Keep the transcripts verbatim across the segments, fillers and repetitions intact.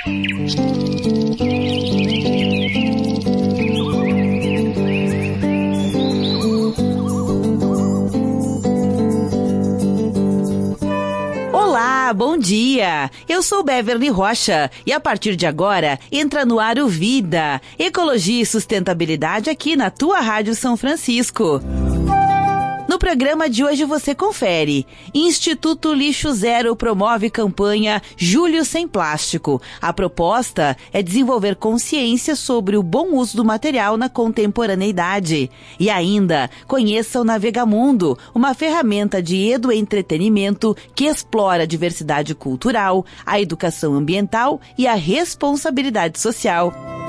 Olá, bom dia! Eu sou Beverly Rocha e a partir de agora entra no ar o Vida, Ecologia e Sustentabilidade aqui na tua Rádio São Francisco. No programa de hoje você confere. Instituto Lixo Zero promove campanha Julho Sem Plástico. A proposta é desenvolver consciência sobre o bom uso do material na contemporaneidade. E ainda, conheça o Navegamundo, uma ferramenta de edu-entretenimento que explora a diversidade cultural, a educação ambiental e a responsabilidade social.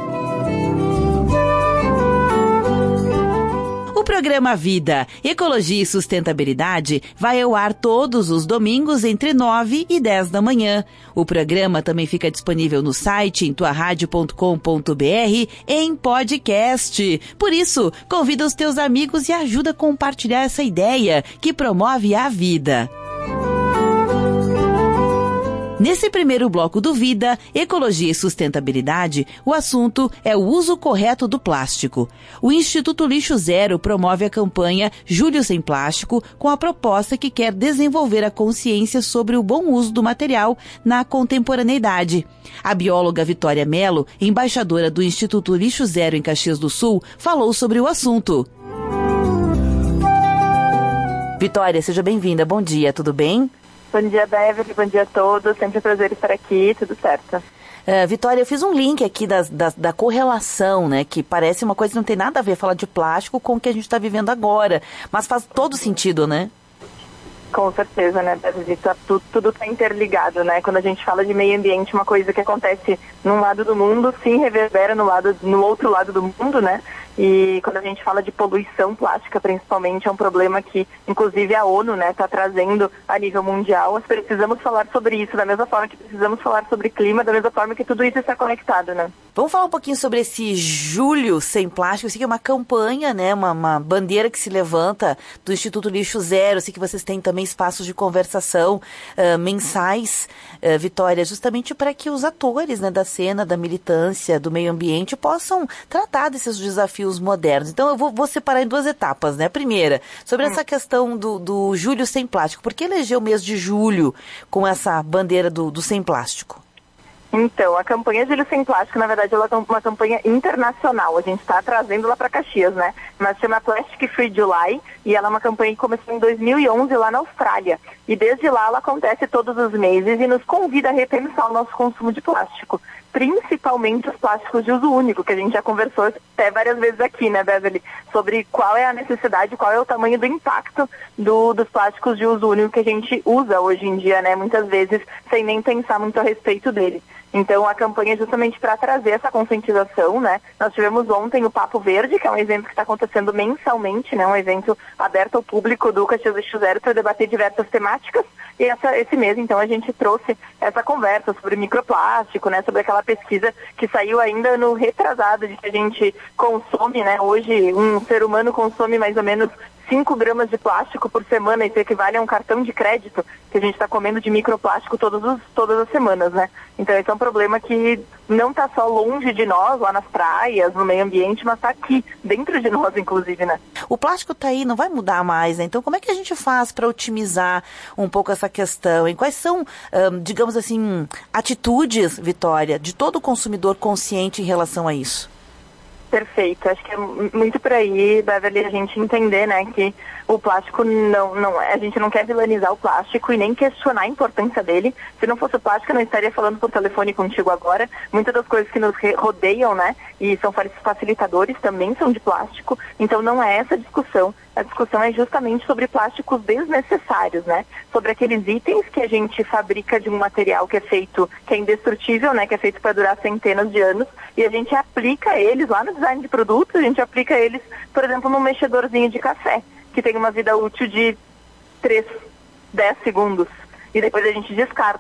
O programa Vida, Ecologia e Sustentabilidade vai ao ar todos os domingos entre nove e dez da manhã. O programa também fica disponível no site em tua rádio ponto com ponto b r em podcast. Por isso, convida os teus amigos e ajuda a compartilhar essa ideia que promove a vida. Nesse primeiro bloco do Vida, Ecologia e Sustentabilidade, o assunto é o uso correto do plástico. O Instituto Lixo Zero promove a campanha Julho Sem Plástico com a proposta que quer desenvolver a consciência sobre o bom uso do material na contemporaneidade. A bióloga Vitória Mello, embaixadora do Instituto Lixo Zero em Caxias do Sul, falou sobre o assunto. Vitória, seja bem-vinda. Bom dia, tudo bem? Bom dia, Beverly. Bom dia a todos. Sempre um prazer estar aqui. Tudo certo. Uh, Vitória, eu fiz um link aqui das, das, da correlação, né? Que parece uma coisa que não tem nada a ver falar de plástico com o que a gente está vivendo agora. Mas faz todo sentido, né? Com certeza, né, Beverly? Tá, tudo, tudo está interligado, né? Quando a gente fala de meio ambiente, uma coisa que acontece num lado do mundo, sim, reverbera no, lado, no outro lado do mundo, né? E quando a gente fala de poluição plástica, principalmente, é um problema que, inclusive, a ONU, né, está trazendo a nível mundial. Nós precisamos falar sobre isso da mesma forma que precisamos falar sobre clima, da mesma forma que tudo isso está conectado, né? Vamos falar um pouquinho sobre esse Julho Sem Plástico. Eu sei que é uma campanha, né, uma, uma bandeira que se levanta do Instituto Lixo Zero. Eu sei que vocês têm também espaços de conversação uh, mensais, uh, Vitória, justamente para que os atores, né, da cena, da militância, do meio ambiente possam tratar desses desafios modernos. Então eu vou, vou separar em duas etapas, né? A primeira, sobre essa questão do, do Julho Sem Plástico. Por que eleger o mês de julho com essa bandeira do, do sem plástico? Então, a campanha Julho Sem Plástico, na verdade, ela é uma campanha internacional. A gente está trazendo lá para Caxias, né? Mas chama Plastic Free July e ela é uma campanha que começou em dois mil e onze lá na Austrália. E desde lá ela acontece todos os meses e nos convida a repensar o nosso consumo de plástico. Principalmente os plásticos de uso único, que a gente já conversou até várias vezes aqui, né, Beverly? Sobre qual é a necessidade, qual é o tamanho do impacto do, dos plásticos de uso único que a gente usa hoje em dia, né? Muitas vezes sem nem pensar muito a respeito dele. Então, a campanha é justamente para trazer essa conscientização, né? Nós tivemos ontem o Papo Verde, que é um evento que está acontecendo mensalmente, né? Um evento aberto ao público do Caxias Lixo Zero para debater diversas temáticas. E essa, esse mês, então, a gente trouxe essa conversa sobre microplástico, né? Sobre aquela pesquisa que saiu ainda no retrasado de que a gente consome, né? Hoje, um ser humano consome mais ou menos cinco gramas de plástico por semana, isso equivale a um cartão de crédito que a gente está comendo de microplástico todos os, todas as semanas, né? Então esse é um problema que não está só longe de nós, lá nas praias, no meio ambiente, mas está aqui, dentro de nós, inclusive, né? O plástico está aí, não vai mudar mais, né? Então como é que a gente faz para otimizar um pouco essa questão? E quais são, hum, digamos assim, atitudes, Vitória, de todo consumidor consciente em relação a isso? Perfeito, acho que é muito por aí, Beverly, a gente entender, né, que o plástico não, não, a gente não quer vilanizar o plástico e nem questionar a importância dele. Se não fosse o plástico, eu não estaria falando por telefone contigo agora. Muitas das coisas que nos rodeiam, né, e são facilitadores também são de plástico, então não é essa a discussão. A discussão é justamente sobre plásticos desnecessários, né? Sobre aqueles itens que a gente fabrica de um material que é feito, que é indestrutível, né? Que é feito para durar centenas de anos, e a gente aplica eles lá no design de produtos, a gente aplica eles, por exemplo, num mexedorzinho de café, que tem uma vida útil de três, dez segundos, e depois a gente descarta.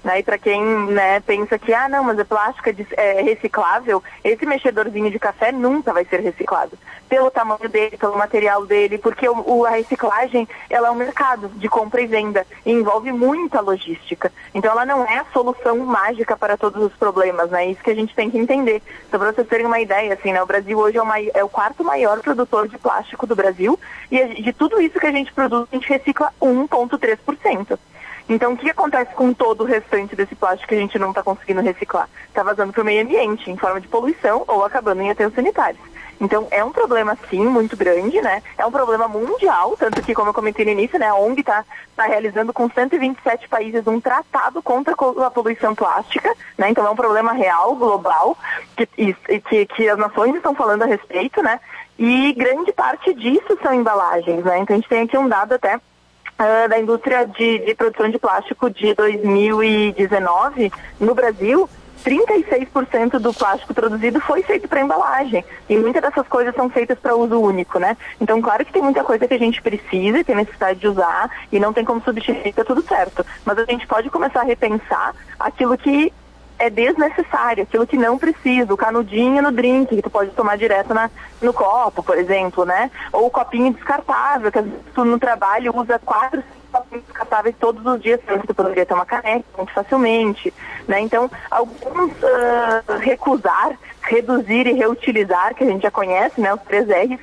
Né? E para quem, né, pensa que, ah, não, mas o plástico é, é reciclável, esse mexedorzinho de café nunca vai ser reciclado. Pelo tamanho dele, pelo material dele, porque o, o, a reciclagem, ela é um mercado de compra e venda e envolve muita logística. Então ela não é a solução mágica para todos os problemas, né? Isso que a gente tem que entender. Então, para vocês terem uma ideia, assim, né, o Brasil hoje é o, mai- é o quarto maior produtor de plástico do Brasil e a, de tudo isso que a gente produz, a gente recicla um vírgula três por cento. Então, o que acontece com todo o restante desse plástico que a gente não está conseguindo reciclar? Está vazando para o meio ambiente, em forma de poluição ou acabando em aterros sanitários. Então, é um problema, sim, muito grande, né? É um problema mundial, tanto que, como eu comentei no início, né, a O N G está tá realizando com cento e vinte e sete países um tratado contra a poluição plástica, né? Então, é um problema real, global, que, e, que, que as nações estão falando a respeito, né? E grande parte disso são embalagens, né? Então, a gente tem aqui um dado até Uh, da indústria de, de produção de plástico de dois mil e dezenove, no Brasil, trinta e seis por cento do plástico produzido foi feito para embalagem. E muitas dessas coisas são feitas para uso único, né? Então, claro que tem muita coisa que a gente precisa e tem necessidade de usar e não tem como substituir, tá tudo certo. Mas a gente pode começar a repensar aquilo que é desnecessário, aquilo que não precisa, o canudinho no drink, que tu pode tomar direto na, no copo, por exemplo, né? Ou o copinho descartável, que às vezes tu no trabalho usa quatro, cinco copinhos descartáveis todos os dias, sendo que tu poderia ter uma caneca muito facilmente, né? Então, alguns uh, recusar, reduzir e reutilizar, que a gente já conhece, né? Os três R's,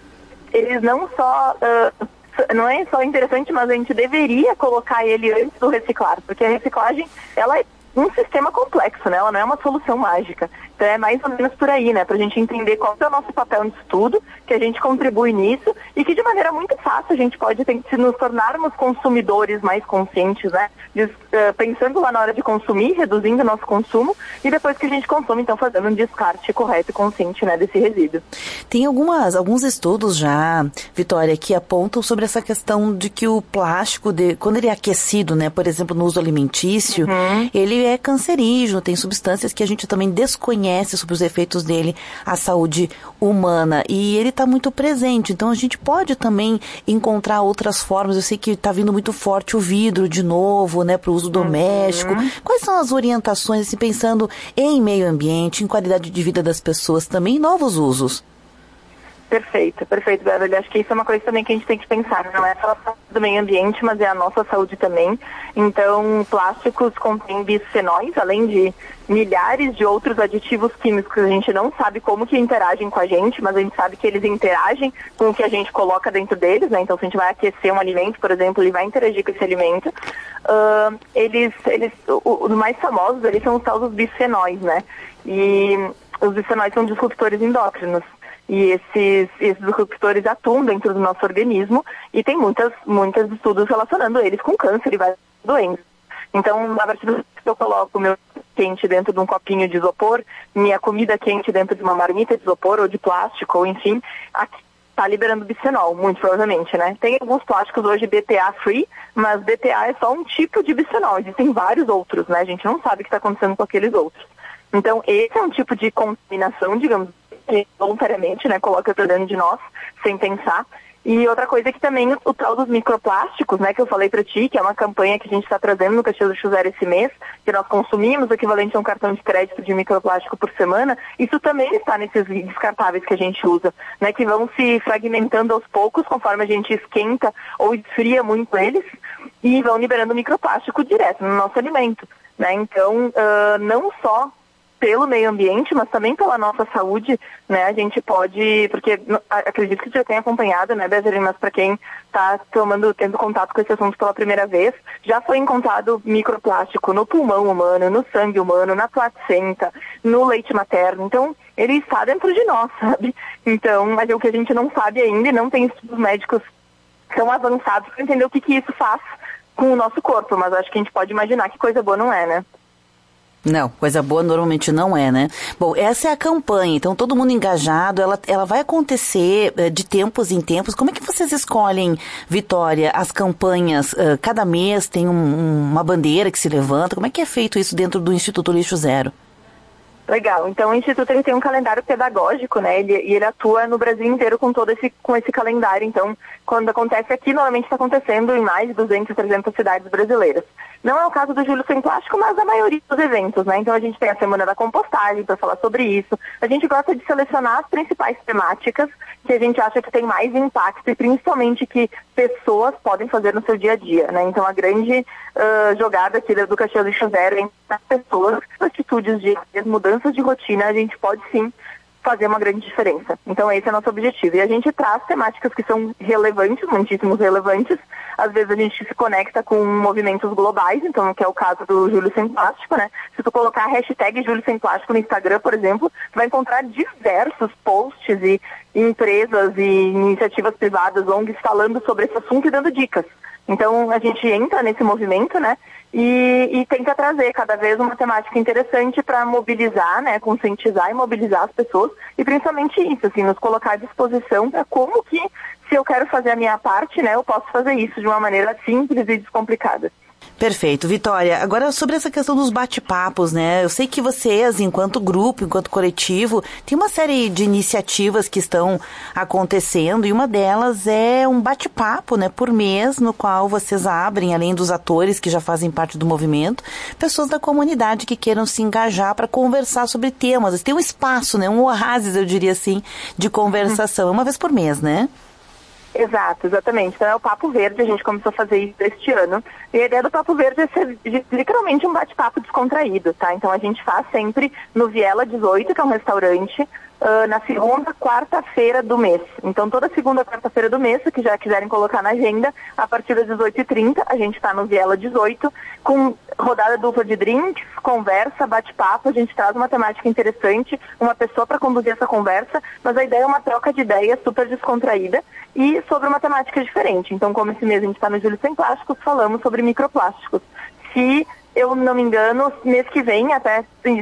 eles não só... Uh, não é só interessante, mas a gente deveria colocar ele antes do reciclar, porque a reciclagem, ela é um sistema complexo, né? Ela não é uma solução mágica. Então é mais ou menos por aí, né? Pra gente entender qual é o nosso papel nisso tudo, que a gente contribui nisso e que de maneira muito fácil a gente pode ter, se nos tornarmos consumidores mais conscientes, né? Des, uh, pensando lá na hora de consumir, reduzindo o nosso consumo e depois que a gente consome, então fazendo um descarte correto e consciente, né, desse resíduo. Tem algumas, alguns estudos já, Vitória, que apontam sobre essa questão de que o plástico, de, quando ele é aquecido, né, por exemplo, no uso alimentício, uhum. ele é cancerígeno, tem substâncias que a gente também desconhece sobre os efeitos dele à saúde humana e ele está muito presente, então a gente pode também encontrar outras formas. Eu sei que está vindo muito forte o vidro de novo, né, para o uso doméstico. Uhum. Quais são as orientações, assim, pensando em meio ambiente, em qualidade de vida das pessoas também, em novos usos? Perfeito, perfeito, Beverly. Acho que isso é uma coisa também que a gente tem que pensar. Não é só a saúde do meio ambiente, mas é a nossa saúde também. Então, plásticos contêm bisfenóis, além de milhares de outros aditivos químicos que a gente não sabe como que interagem com a gente, mas a gente sabe que eles interagem com o que a gente coloca dentro deles, né? Então, se a gente vai aquecer um alimento, por exemplo, ele vai interagir com esse alimento. Uh, eles, eles, os mais famosos, eles são os tal dos bisfenóis, né? E os bisfenóis são disruptores endócrinos. E esses, esses disruptores atuam dentro do nosso organismo e tem muitas, muitos estudos relacionando eles com câncer e várias doenças. Então, a partir do que eu coloco o meu quente dentro de um copinho de isopor, minha comida quente dentro de uma marmita de isopor ou de plástico, ou enfim, está liberando bisfenol, muito provavelmente, né? Tem alguns plásticos hoje B P A-free, mas B P A é só um tipo de bisfenol, existem vários outros, né? A gente não sabe o que está acontecendo com aqueles outros. Então, esse é um tipo de contaminação, digamos, que voluntariamente, né, coloca para dentro de nós, sem pensar. E outra coisa é que também o, o tal dos microplásticos, né, que eu falei para ti, que é uma campanha que a gente está trazendo no Caxias do Sul Zero esse mês, que nós consumimos o equivalente a um cartão de crédito de microplástico por semana, isso também está nesses descartáveis que a gente usa, né, que vão se fragmentando aos poucos, conforme a gente esquenta ou esfria muito eles, e vão liberando microplástico direto no nosso alimento, né. Então, uh, não só pelo meio ambiente, mas também pela nossa saúde, né, a gente pode, porque acredito que você já tenha acompanhado, né, Beverly, mas para quem está tomando, tendo contato com esse assunto pela primeira vez, já foi encontrado microplástico no pulmão humano, no sangue humano, na placenta, no leite materno, então ele está dentro de nós, sabe? Então, mas é o que a gente não sabe ainda e não tem estudos médicos tão avançados para entender o que, que isso faz com o nosso corpo, mas acho que a gente pode imaginar que coisa boa não é, né? Não, coisa boa normalmente não é, né? Bom, essa é a campanha, então todo mundo engajado, ela, ela vai acontecer uh, de tempos em tempos. Como é que vocês escolhem, Vitória, as campanhas? Uh, cada mês tem um, um, uma bandeira que se levanta, como é que é feito isso dentro do Instituto Lixo Zero? Legal, então o Instituto ele tem um calendário pedagógico, né, ele, e ele atua no Brasil inteiro com todo esse, com esse calendário, então quando acontece aqui, normalmente está acontecendo em mais de duzentas, trezentas cidades brasileiras. Não é o caso do Julho Sem Plástico, mas a maioria dos eventos, né, então a gente tem a Semana da Compostagem para falar sobre isso, a gente gosta de selecionar as principais temáticas que a gente acha que tem mais impacto e principalmente que pessoas podem fazer no seu dia a dia, né, então a grande uh, jogada aqui do Caxias Lixo Zero é as pessoas, atitudes de mudança de rotina, a gente pode sim fazer uma grande diferença. Então esse é o nosso objetivo. E a gente traz temáticas que são relevantes, muitíssimos relevantes. Às vezes a gente se conecta com movimentos globais, então que é o caso do Julho Sem Plástico, né? Se tu colocar a hashtag Julho Sem Plástico no Instagram, por exemplo, tu vai encontrar diversos posts e empresas e iniciativas privadas, O N Gs, falando sobre esse assunto e dando dicas. Então a gente entra nesse movimento, né? E, e tenta trazer cada vez uma temática interessante para mobilizar, né, conscientizar e mobilizar as pessoas e principalmente isso, assim, nos colocar à disposição para como que, se eu quero fazer a minha parte, né, eu posso fazer isso de uma maneira simples e descomplicada. Perfeito. Vitória, agora sobre essa questão dos bate-papos, né? Eu sei que vocês, enquanto grupo, enquanto coletivo, tem uma série de iniciativas que estão acontecendo e uma delas é um bate-papo, né, por mês, no qual vocês abrem, além dos atores que já fazem parte do movimento, pessoas da comunidade que queiram se engajar para conversar sobre temas. Tem um espaço, né, um oásis, eu diria assim, de conversação. É uma vez por mês, né? Exato, exatamente. Então é o Papo Verde, a gente começou a fazer isso este ano. E a ideia do Papo Verde é ser literalmente um bate-papo descontraído, tá? Então a gente faz sempre no Viela dezoito, que é um restaurante, uh, na segunda, quarta-feira do mês. Então toda segunda, quarta-feira do mês, se já quiserem colocar na agenda, a partir das dezoito e trinta, a gente está no Viela dezoito, com rodada dupla de drinks, conversa, bate-papo, a gente traz uma temática interessante, uma pessoa para conduzir essa conversa, mas a ideia é uma troca de ideias super descontraída e sobre uma temática diferente. Então, como esse mês a gente está no Julho Sem Plásticos, falamos sobre microplásticos. Se eu não me engano, mês que vem, até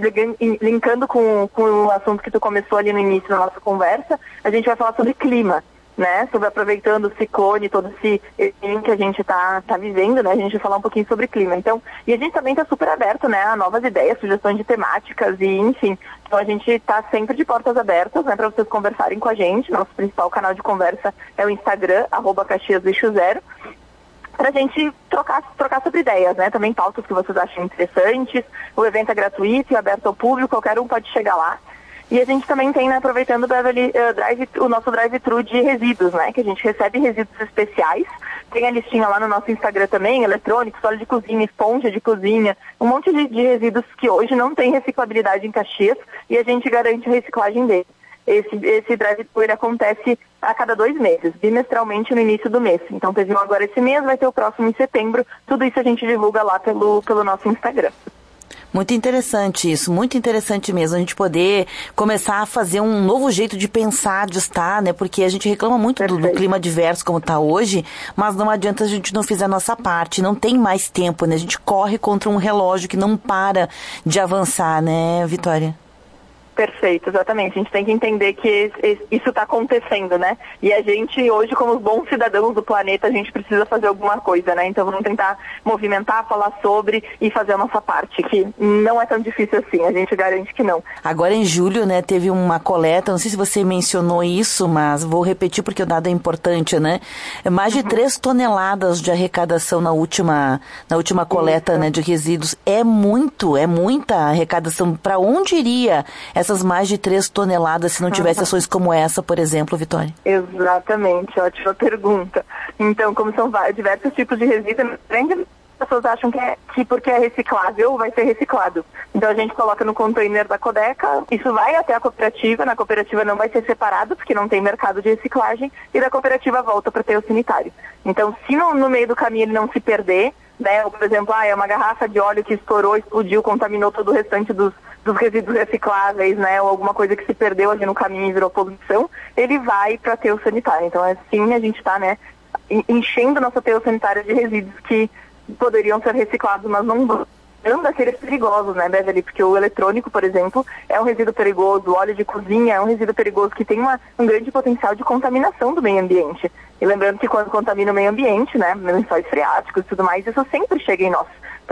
linkando com, com o assunto que tu começou ali no início da nossa conversa, a gente vai falar sobre clima, né? Sobre aproveitando o ciclone, todo esse evento que a gente está tá vivendo, né? A gente vai falar um pouquinho sobre clima. Então, e a gente também está super aberto, né? A novas ideias, sugestões de temáticas e, enfim. Então a gente está sempre de portas abertas, né? Para vocês conversarem com a gente. Nosso principal canal de conversa é o Instagram, arroba Caxias Lixo Zero, para a gente trocar, trocar sobre ideias, né? Também pautas que vocês acham interessantes. O evento é gratuito e aberto ao público, qualquer um pode chegar lá. E a gente também tem, né, aproveitando o, Beverly, uh, drive, o nosso drive-thru de resíduos, né, que a gente recebe resíduos especiais. Tem a listinha lá no nosso Instagram também, eletrônicos, óleo de cozinha, esponja de cozinha, um monte de, de resíduos que hoje não tem reciclabilidade em Caxias e a gente garante a reciclagem deles. Esse, esse drive-thru ele acontece a cada dois meses, bimestralmente no início do mês. Então teve um agora esse mês, vai ter o próximo em setembro. Tudo isso a gente divulga lá pelo, pelo nosso Instagram. Muito interessante isso, muito interessante mesmo, a gente poder começar a fazer um novo jeito de pensar, de estar, né, porque a gente reclama muito do, do clima adverso como está hoje, mas não adianta a gente não fizer a nossa parte, não tem mais tempo, né, a gente corre contra um relógio que não para de avançar, né, Vitória? Perfeito, exatamente. A gente tem que entender que isso está acontecendo, né? E a gente, hoje, como os bons cidadãos do planeta, a gente precisa fazer alguma coisa, né? Então vamos tentar movimentar, falar sobre e fazer a nossa parte, que não é tão difícil assim, a gente garante que não. Agora em julho, né, teve uma coleta, não sei se você mencionou isso, mas vou repetir porque o dado é importante, né? Mais de uhum. três toneladas de arrecadação na última, na última coleta, isso. né, de resíduos. É muito, é muita arrecadação. Para onde iria essas mais de três toneladas se não tivesse uhum. ações como essa, por exemplo, Vitória? Exatamente, ótima pergunta. Então, como são vários, diversos tipos de resíduos, as pessoas acham que, é, que porque é reciclável vai ser reciclado. Então a gente coloca no container da Codeca, isso vai até a cooperativa, na cooperativa não vai ser separado, porque não tem mercado de reciclagem, e da cooperativa volta para ter o sanitário. Então, se no, no meio do caminho ele não se perder, né, ou, por exemplo, ah, é uma garrafa de óleo que estourou, explodiu, contaminou todo o restante dos, dos resíduos recicláveis, né, ou alguma coisa que se perdeu ali no caminho e virou poluição, ele vai para aterro sanitário. Então, assim, a gente está, né, enchendo nosso aterro sanitário de resíduos que poderiam ser reciclados, mas não vão. Anda a seres perigosos, né, Beverly? Porque o eletrônico, por exemplo, é um resíduo perigoso, o óleo de cozinha é um resíduo perigoso que tem uma, um grande potencial de contaminação do meio ambiente. E lembrando que quando contamina o meio ambiente, né, lençóis freáticos e tudo mais, isso sempre chega em nós.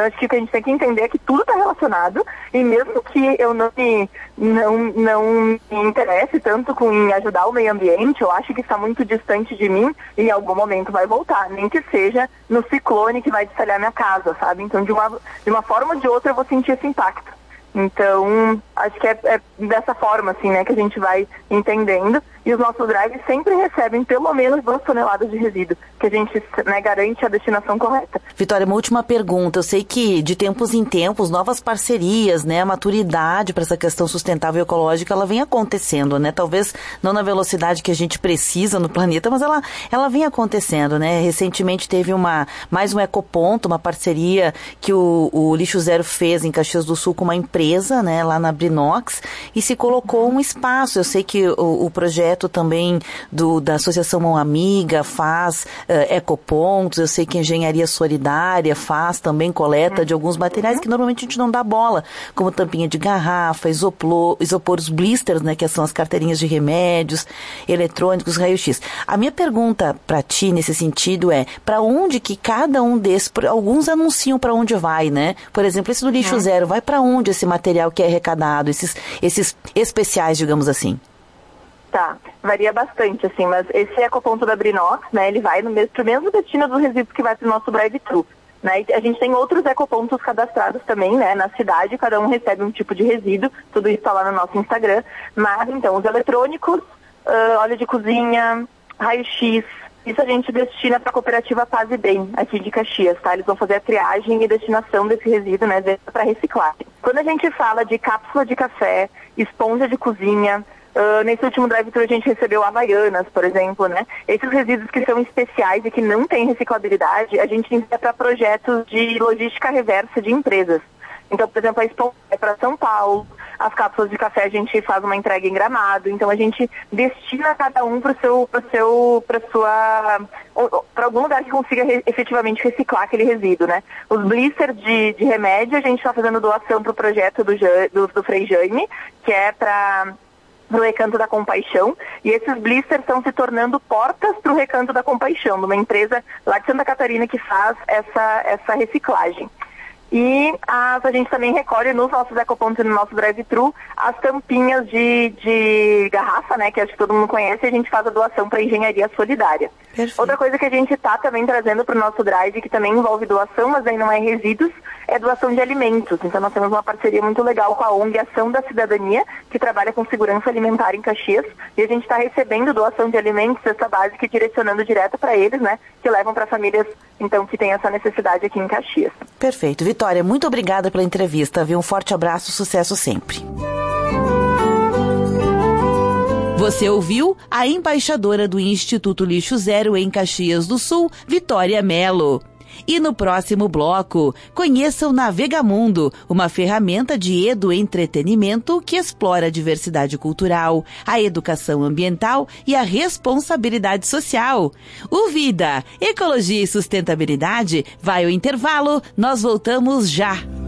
Então, acho que o que a gente tem que entender é que tudo está relacionado, e mesmo que eu não me, não, não me interesse tanto com em ajudar o meio ambiente, eu acho que está muito distante de mim, e em algum momento vai voltar, nem que seja no ciclone que vai destalhar minha casa, sabe? Então, de uma, de uma forma ou de outra, eu vou sentir esse impacto. Então, acho que é, é dessa forma, assim, né, que a gente vai entendendo. E os nossos drives sempre recebem pelo menos duas toneladas de resíduo, que a gente, né, garante a destinação correta. Vitória, uma última pergunta. Eu sei que de tempos em tempos, novas parcerias, né, a maturidade para essa questão sustentável e ecológica, ela vem acontecendo, né? Talvez não na velocidade que a gente precisa no planeta, mas ela, ela vem acontecendo, né? Recentemente teve uma, mais um ecoponto, uma parceria que o, o Lixo Zero fez em Caxias do Sul com uma empresa, né, lá na Brinox, e se colocou um espaço. Eu sei que o, o projeto também do, da Associação Mão Amiga faz uh, ecopontos, eu sei que a Engenharia Solidária faz também coleta uhum. de alguns materiais que normalmente a gente não dá bola, como tampinha de garrafa, isopor, isopor os blisters, né, que são as carteirinhas de remédios, eletrônicos, raio-x. A minha pergunta para ti nesse sentido é, para onde que cada um desses, alguns anunciam para onde vai, né? Por exemplo, esse do Lixo uhum. Zero, vai para onde esse material que é arrecadado, esses, esses especiais, digamos assim? Tá, varia bastante, assim, mas esse ecoponto da Brinox, né, ele vai no mesmo, pro mesmo destino dos resíduos que vai pro nosso drive-thru, né, e a gente tem outros ecopontos cadastrados também, né, na cidade, cada um recebe um tipo de resíduo, tudo isso tá lá no nosso Instagram, mas, então, os eletrônicos, uh, óleo de cozinha, raio-x, isso a gente destina para a cooperativa Paz e Bem, aqui de Caxias, tá? Eles vão fazer a triagem e destinação desse resíduo, né, para reciclagem. Quando a gente fala de cápsula de café, esponja de cozinha, Uh, nesse último drive-thru a gente recebeu Havaianas, por exemplo, né? Esses resíduos que são especiais e que não têm reciclabilidade, a gente envia para projetos de logística reversa de empresas. Então, por exemplo, a esponja é para São Paulo, as cápsulas de café a gente faz uma entrega em Gramado, então a gente destina cada um para o seu, para seu, para sua, para algum lugar que consiga re, efetivamente reciclar aquele resíduo, né? Os blisters de, de remédio a gente está fazendo doação para o projeto do, do, do Frei Jaime, que é para no Recanto da Compaixão, e esses blisters estão se tornando portas para o Recanto da Compaixão, de uma empresa lá de Santa Catarina que faz essa, essa reciclagem. E as, a gente também recolhe nos nossos ecopontos e no nosso drive-thru as tampinhas de, de garrafa, né, que acho que todo mundo conhece, e a gente faz a doação para a Engenharia Solidária. Perfeito. Outra coisa que a gente está também trazendo para o nosso drive, que também envolve doação, mas aí não é resíduos, é doação de alimentos. Então nós temos uma parceria muito legal com a O N G Ação da Cidadania, que trabalha com segurança alimentar em Caxias, e a gente está recebendo doação de alimentos, cesta básica, e direcionando direto para eles, né, que levam para famílias, então, que têm essa necessidade aqui em Caxias. Perfeito. Vitória, muito obrigada pela entrevista, viu? Um forte abraço, sucesso sempre. Você ouviu a embaixadora do Instituto Lixo Zero em Caxias do Sul, Vitória Mello. E no próximo bloco, conheça o Navegamundo, uma ferramenta de edu-entretenimento que explora a diversidade cultural, a educação ambiental e a responsabilidade social. O Vida, Ecologia e Sustentabilidade vai ao intervalo, nós voltamos já.